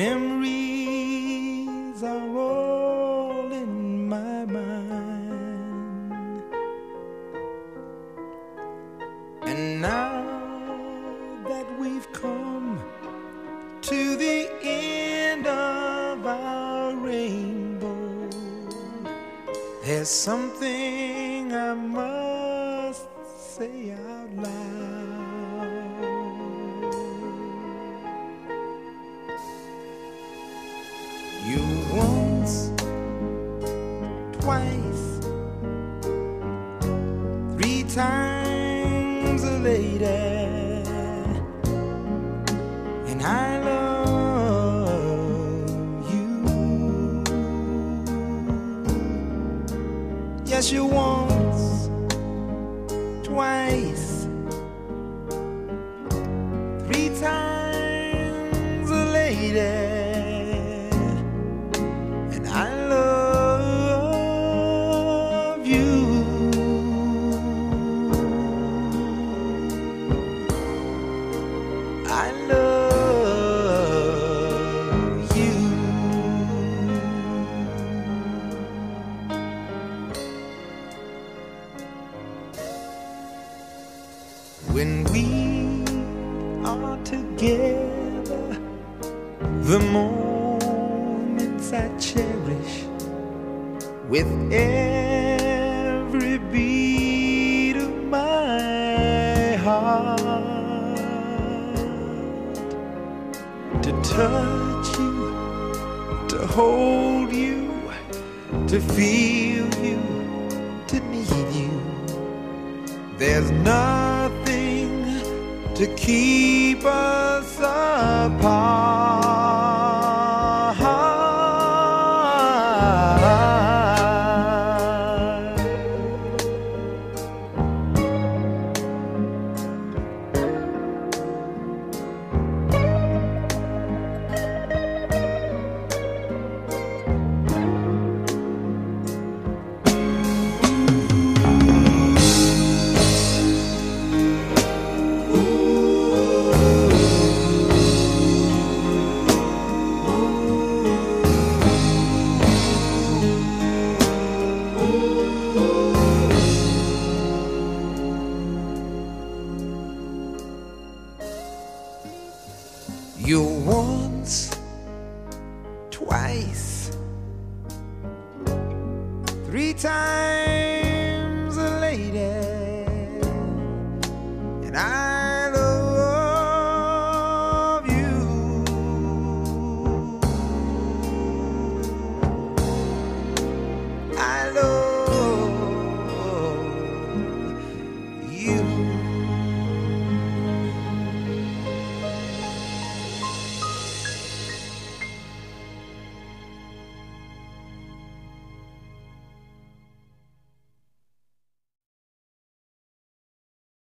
Memories are all in my mind, and now that we've come to the end of our rainbow, there's something I must say out loud. You once, twice, 3 times a lady, and I love you. Yes, you once, twice, 3 times a lady, and I love you. I love you. When we are together, the moments I cherish with every beat of my heart. To touch you, to hold you, to feel you, to need you. There's nothing to keep us apart. You once, twice, 3 times